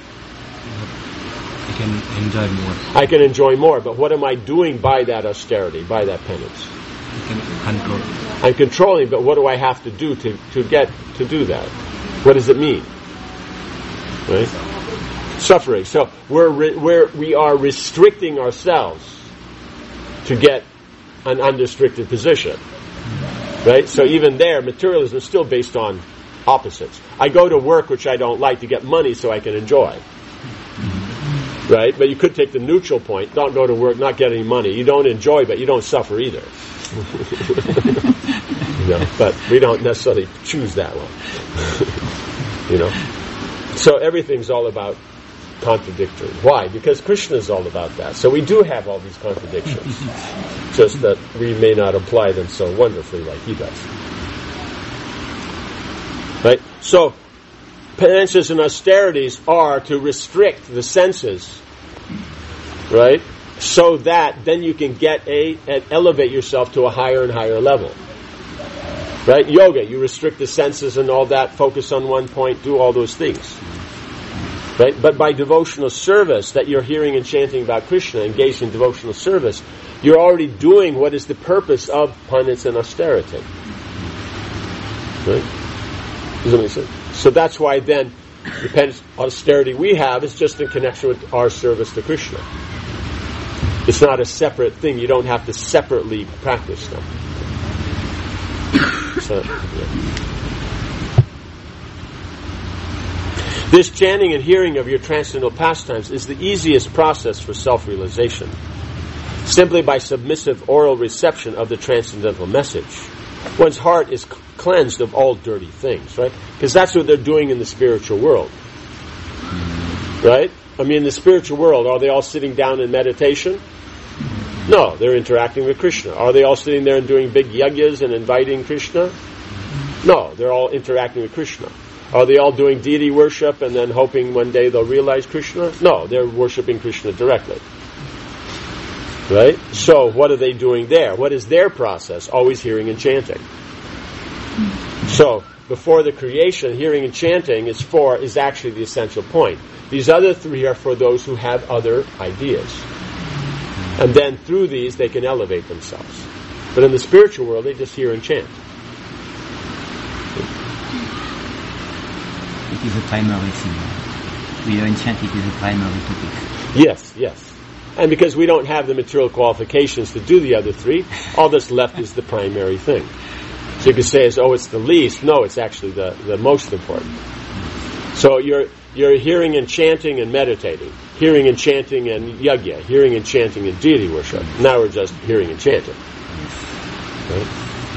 I can enjoy more. I can enjoy more, but what am I doing by that austerity, by that penance? I can control. I'm controlling, but what do I have to do to get to do that? What does it mean? Right? Suffering. So we are restricting ourselves to get an unrestricted position. Right? So even there, materialism is still based on opposites. I go to work which I don't like to get money so I can enjoy. Right? But you could take the neutral point. Don't go to work, not get any money. You don't enjoy, but you don't suffer either. But we don't necessarily choose that one. So everything's all about contradictory. Why? Because Krishna is all about that. So we do have all these contradictions. Just that we may not apply them so wonderfully like he does. Right? So penances and austerities are to restrict the senses, right? So that then you can get and elevate yourself to a higher and higher level. Right? Yoga, you restrict the senses and all that, focus on one point, do all those things. Right? But by devotional service that you're hearing and chanting about Krishna, engaged in devotional service, you're already doing what is the purpose of penance and austerity. Right? Does that make sense? So that's why then the penance austerity we have is just in connection with our service to Krishna. It's not a separate thing. You don't have to separately practice them. So, yeah. This chanting and hearing of your transcendental pastimes is the easiest process for self-realization. Simply by submissive oral reception of the transcendental message, one's heart is cleansed of all dirty things, right? Because that's what they're doing in the spiritual world. Right? I mean, in the spiritual world, are they all sitting down in meditation? No, they're interacting with Krishna. Are they all sitting there and doing big yagyas and inviting Krishna? No, they're all interacting with Krishna. Are they all doing deity worship and then hoping one day they'll realize Krishna? No, they're worshiping Krishna directly. Right? So, what are they doing there? What is their process? Always hearing and chanting. So, before the creation, hearing and chanting is actually the essential point. These other three are for those who have other ideas. And then through these they can elevate themselves. But in the spiritual world, they just hear and chant. It is a primary thing. We hear and chant, it is a primary topic. Yes. And because we don't have the material qualifications to do the other three, all that's left is the primary thing. So you could say, it's the least. No, it's actually the most important. So you're hearing and chanting and meditating, hearing and chanting and yajna, hearing and chanting and deity worship. Now we're just hearing and chanting. Right?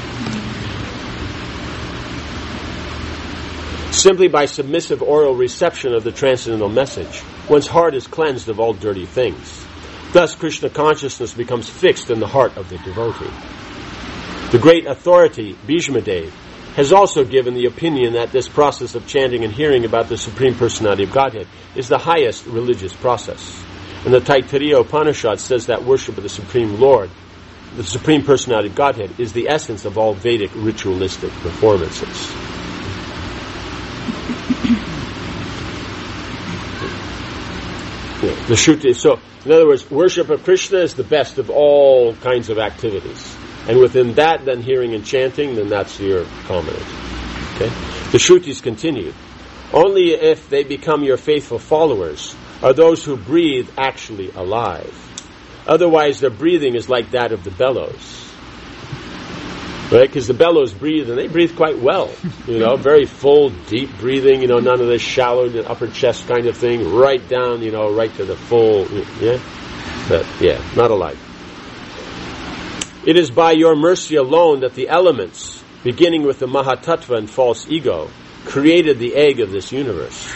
Simply by submissive oral reception of the transcendental message, one's heart is cleansed of all dirty things. Thus, Krishna consciousness becomes fixed in the heart of the devotee. The great authority, Bhishmadev, has also given the opinion that this process of chanting and hearing about the Supreme Personality of Godhead is the highest religious process. And the Taittiriya Upanishad says that worship of the Supreme Lord, the Supreme Personality of Godhead, is the essence of all Vedic ritualistic performances. The Shruti. So, in other words, worship of Krishna is the best of all kinds of activities. And within that, then hearing and chanting, then that's your culminant. Okay? The Shrutis continued. Only if they become your faithful followers are those who breathe actually alive. Otherwise, their breathing is like that of the bellows. Right? Because the bellows breathe, and they breathe quite well. Very full, deep breathing, none of this shallow upper chest kind of thing, right down, right to the full, But, not alike. It is by your mercy alone that the elements, beginning with the Mahatattva and false ego, created the egg of this universe.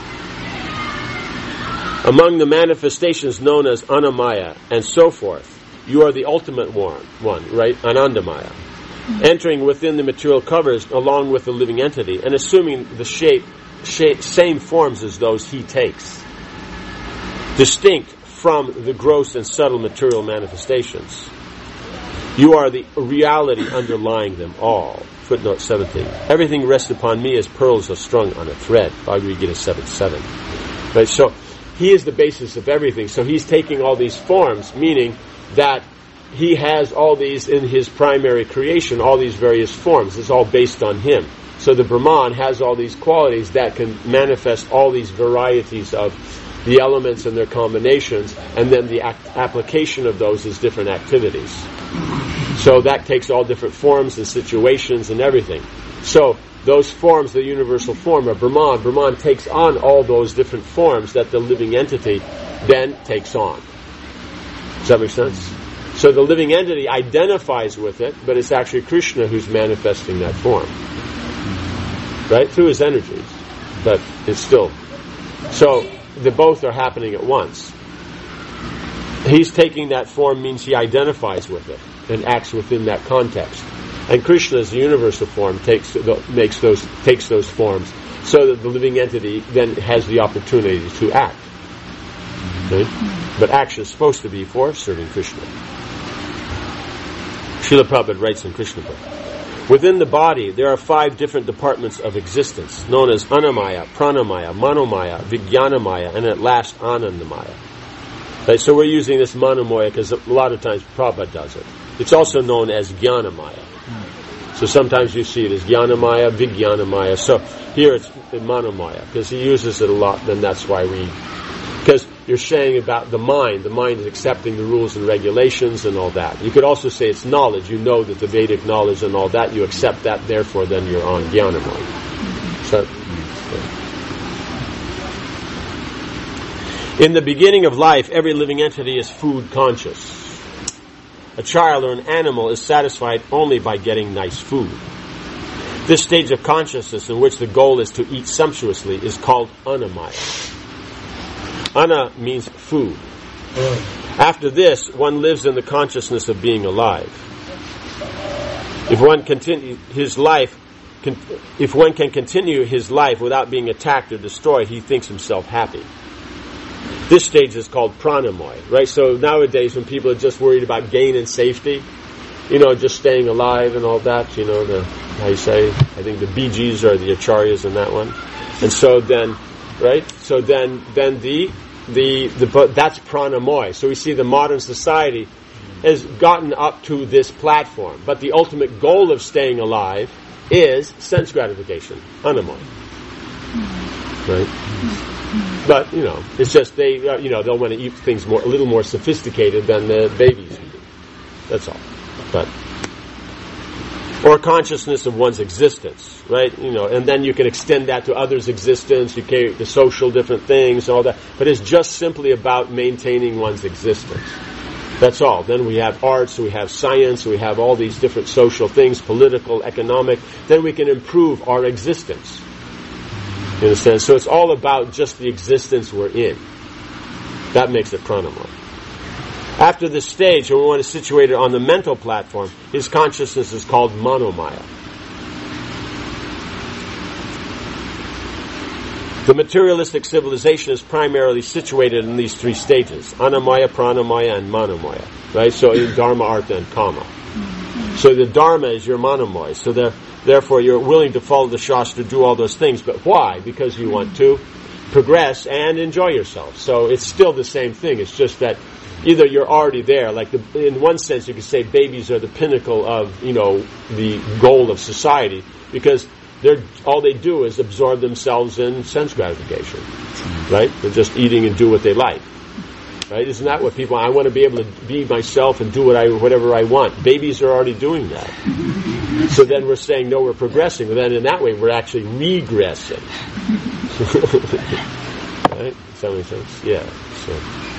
Among the manifestations known as Annamaya and so forth, you are the ultimate one, right? Anandamaya. Entering within the material covers along with the living entity and assuming the same forms as those he takes. Distinct from the gross and subtle material manifestations. You are the reality underlying them all. Footnote 17. Everything rests upon me as pearls are strung on a thread. Bhagavad Gita 7:7. Right, so he is the basis of everything. So he's taking all these forms, meaning that he has all these in his primary creation, all these various forms. It's all based on him. So the Brahman has all these qualities that can manifest all these varieties of the elements and their combinations, and then the application of those is different activities. So that takes all different forms and situations and everything. So those forms, the universal form of Brahman, Brahman takes on all those different forms that the living entity then takes on. Does that make sense? So the living entity identifies with it, but it's actually Krishna who's manifesting that form. Right? Through his energies. But it's still. So the both are happening at once. He's taking that form means he identifies with it and acts within that context. And Krishna, as the universal form, takes those forms so that the living entity then has the opportunity to act. Okay? But action is supposed to be for serving Krishna. Srila Prabhupada writes in Krishna book. Within the body, there are 5 different departments of existence, known as Annamaya, Pranamaya, Manomaya, Vijnanamaya, and at last Anandamaya. Right, so we're using this Manomaya because a lot of times Prabhupada does it. It's also known as Jnanamaya. So sometimes you see it as Jnanamaya, Vijnanamaya. So here it's Manomaya because he uses it a lot, and that's why because you're saying about the mind is accepting the rules and regulations and all that. You could also say it's knowledge. You know that the Vedic knowledge and all that, you accept that, therefore then you're on Jnanamaya. So, in the beginning of life, every living entity is food conscious. A child or an animal is satisfied only by getting nice food. This stage of consciousness in which the goal is to eat sumptuously is called Annamaya. Anna means food. After this, one lives in the consciousness of being alive. If one can continue his life without being attacked or destroyed, he thinks himself happy. This stage is called Pranamoy, right? So nowadays when people are just worried about gain and safety, just staying alive and all that, how you say, I think the Bee Gees are the Acharyas in that one. And so then, right? So then that's Pranamoy. So we see the modern society has gotten up to this platform. But the ultimate goal of staying alive is sense gratification, Annamoy. Right? But, it's just they'll want to eat things a little more sophisticated than the babies eat. That's all. Or consciousness of one's existence, right? And then you can extend that to others' existence, you can the social different things, all that. But it's just simply about maintaining one's existence. That's all. Then we have arts, we have science, we have all these different social things, political, economic. Then we can improve our existence. You understand? So it's all about just the existence we're in. That makes it pranamaya. After this stage, when one is situated on the mental platform, his consciousness is called manomaya. The materialistic civilization is primarily situated in these 3 stages: Annamaya, Pranamaya, and Manomaya. Right? So in Dharma, Artha, and Kama. So the Dharma is your Manomaya. So therefore you're willing to follow the Shastra, do all those things. But why? Because you want to progress and enjoy yourself. So it's still the same thing. It's just that either you're already there, like in one sense you could say babies are the pinnacle of, the goal of society, because all they do is absorb themselves in sense gratification, right? They're just eating and do what they like, right? Isn't that what people? I want to be able to be myself and do whatever I want. Babies are already doing that. So then we're saying, no, we're progressing. But then in that way, we're actually regressing. Right? Does that make sense? Yeah. So.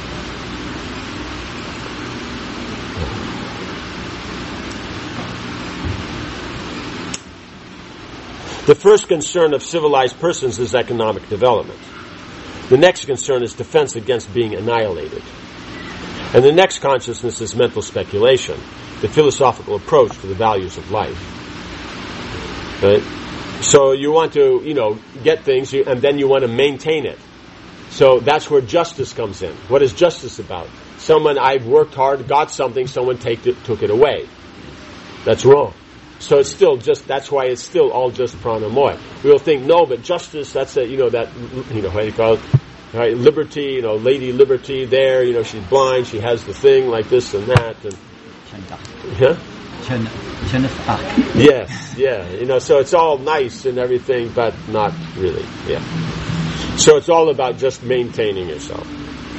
The first concern of civilized persons is economic development. The next concern is defense against being annihilated. And the next consciousness is mental speculation, the philosophical approach to the values of life. Right? So you want to, get things, and then you want to maintain it. So that's where justice comes in. What is justice about? I've worked hard, got something, someone took it away. That's wrong. So it's still that's why it's still all just pranamoy. We'll think, no, but justice, that's how do you call it? Right, liberty, Lady Liberty there, she's blind, she has the thing like this and that. And, Joan of Arc. Yes, yeah, so it's all nice and everything, but not really, yeah. So it's all about just maintaining yourself.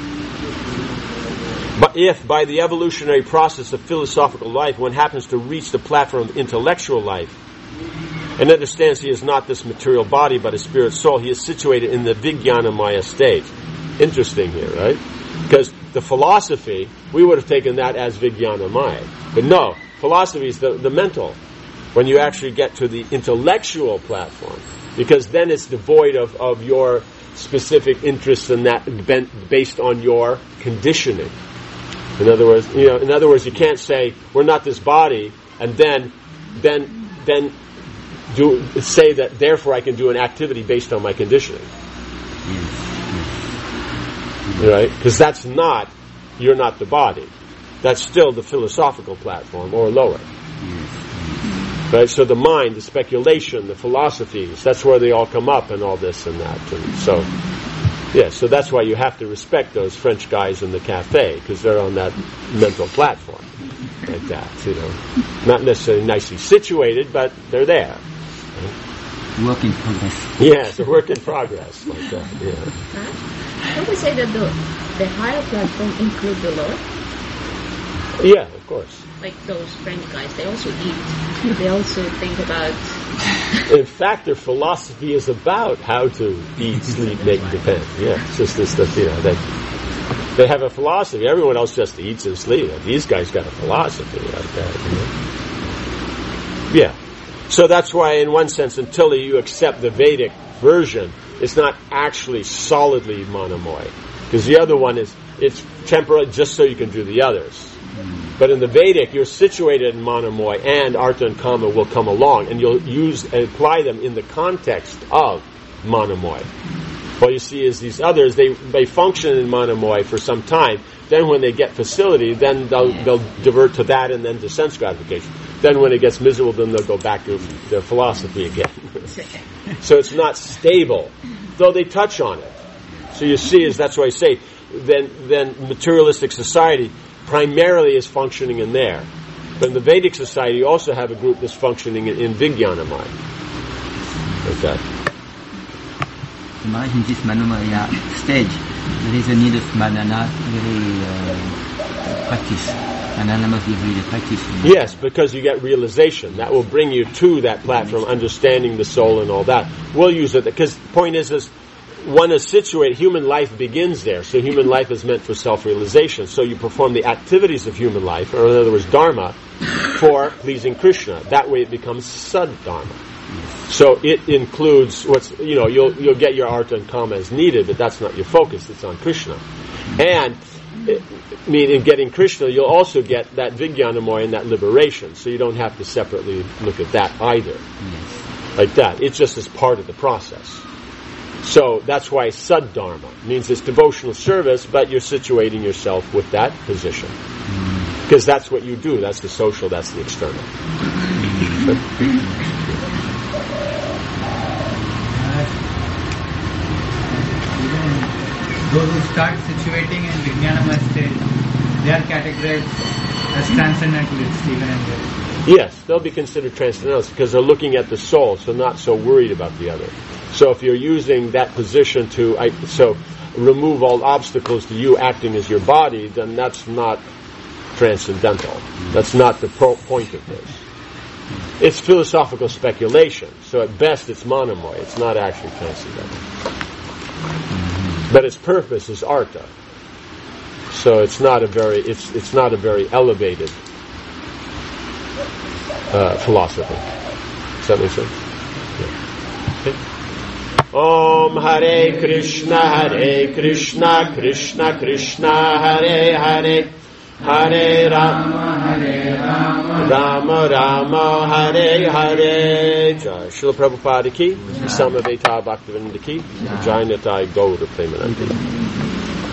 But if, by the evolutionary process of philosophical life, one happens to reach the platform of intellectual life, and understands he is not this material body, but a spirit soul, he is situated in the Vijnanamaya state. Interesting here, right? Because the philosophy, we would have taken that as Vijnanamaya. But no, philosophy is the mental. When you actually get to the intellectual platform, because then it's devoid of your specific interests in that, based on your conditioning. In other words, you can't say we're not this body, and then say that therefore I can do an activity based on my conditioning. Right? Because you're not the body. That's still the philosophical platform or lower. Right? So the mind, the speculation, the philosophies, that's where they all come up and all this and that. And so that's why you have to respect those French guys in the cafe, because they're on that mental platform like that, Not necessarily nicely situated, but they're there. Work in progress. Yeah, it's a work in progress like that, yeah. Can we say that the higher platform include the lower? Yeah, of course. Like those French guys, they also eat. They also think about... In fact, their philosophy is about how to eat, sleep, make, depend. Yeah, it's just this stuff, they have a philosophy. Everyone else just eats and sleeps. These guys got a philosophy like that, Yeah. So that's why, in one sense, until you accept the Vedic version, it's not actually solidly monomoy. Because the other one it's temporal just so you can do the others. But in the Vedic, you're situated in monomoy, and Artha and Kama will come along, and you'll apply them in the context of monomoy. What you see is these others, they function in monomoy for some time. Then when they get facility, then they'll divert to that and then to sense gratification. Then when it gets miserable, then they'll go back to their philosophy again. So it's not stable, though they touch on it. So you see, that's why I say, then materialistic society primarily is functioning in there. But in the Vedic society, you also have a group that's functioning in Vijnanamaya. Like that. In this Manomaya stage, there is a need of Manana, practice. Manana must be really practice. Yes, because you get realization. That will bring you to that platform, understanding the soul and all that. We'll use it, because the point is one is situated, human life begins there. So human life is meant for self-realization. So you perform the activities of human life, or in other words, Dharma, for pleasing Krishna. That way it becomes Sad-Dharma. So it includes you'll get your Artha and Kama as needed, but that's not your focus. It's on Krishna. And in getting Krishna, you'll also get that Vijnanamoya and that liberation. So you don't have to separately look at that either. Like that. It's just as part of the process. So that's why Sad-Dharma means it's devotional service, but you're situating yourself with that position. Because that's what you do. That's the social, that's the external. Those who start situating in Vijnanamaya state, they are categorized as transcendentalists even in this. Yes, they'll be considered transcendentalists because they're looking at the soul, so not so worried about the other. So if you're using that position to remove all obstacles to you acting as your body, then that's not transcendental. That's not the point of this. It's philosophical speculation. So at best it's monomoy. It's not actually transcendental. But its purpose is artha. So it's not a very elevated philosophy. Does that make sense? Yeah. Okay. Om Hare Krishna, Krishna Krishna, Hare Hare, Hare Rama, Rama Rama, Hare Hare. Jai Srila Prabhupada ki, Samaveta Bhaktivinoda ki, Jai Nitai Gaura Premanandi.